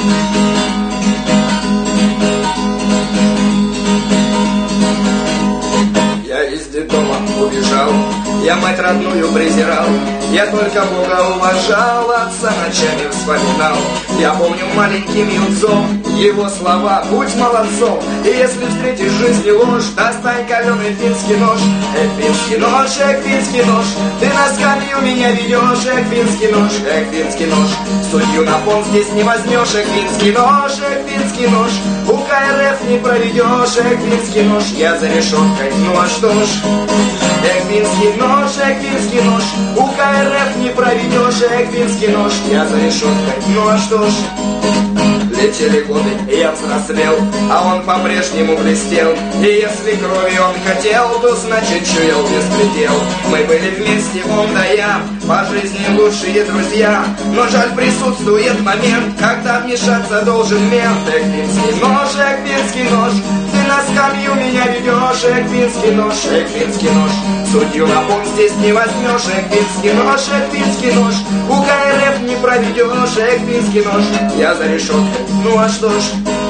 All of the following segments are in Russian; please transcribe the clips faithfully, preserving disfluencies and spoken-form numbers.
Я из детдома убежал, я мать родную презирал, я только Бога уважал, отца ночами вспоминал. Я помню маленьким юнцом его слова: будь молодцом, и если встретишь в жизни ложь, достань каленый финский нож. Эх, финский нож, эх, финский нож, ты на скамью меня ведешь. Эх, финский нож, эх, финский нож, судью на пон здесь не возьмешь. Эх, финский нож, эх, финский нож, у КРФ не проведешь. Эх, финский нож, я за решеткой, ну а что ж. Эх, финский нож, эх, финский нож, у КРФ не проведешь. Эх, финский нож, я за решеткой, ну а что ж. Летели годы, и я взрослел, а он по-прежнему блестел. И если крови он хотел, то значит чуял беспредел. Мы были вместе, он да я, по жизни лучшие друзья. Но жаль, присутствует момент, когда вмешаться должен мент. Эх, финский нож, эх, финский нож, ты на скамью меня ведешь. Эх, финский нож, эх, финский нож, судью на пол здесь не возьмешь. Эх, финский нож, эх, финский нож, у КРФ не проведешь. Эх, финский нож, я за решеткой, ну а что ж.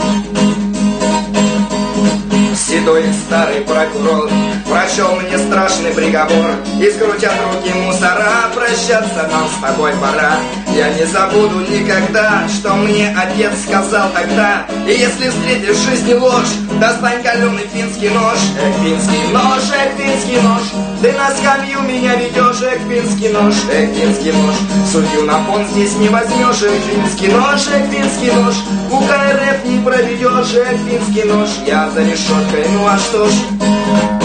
Седой старый прокурор прочел мне страшный приговор. И скрутят руки мусора, прощаться нам с тобой пора. Я не забуду никогда, что мне отец сказал тогда: и если встретишь в жизни ложь, достань каленый финский нож. Эх, финский нож, эх, финский нож, ты на скамью меня ведешь. Эх, финский нож, эх, финский нож, судью на пон здесь не возьмешь. Эх, финский нож, эх, финский нож, у КРФ не проведешь. Эх, финский нож, я за решеткой, ну а что ж.